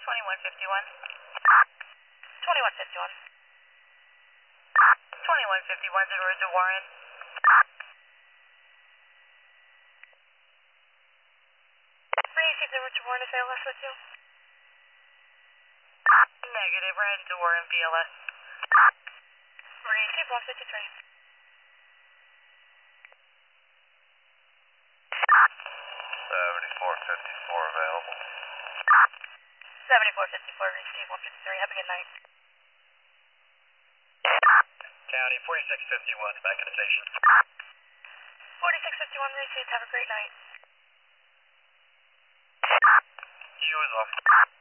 2151. 2151. 2151 to Rosa Warren. Receive the Richard Warren, is ALS with you? Negative, we're heading to Warren BLS. Receive 153. 7454 available. 7454, receive 153. Have a good night. County 4651, back in the station. 4651, received. Have a great night. You as well.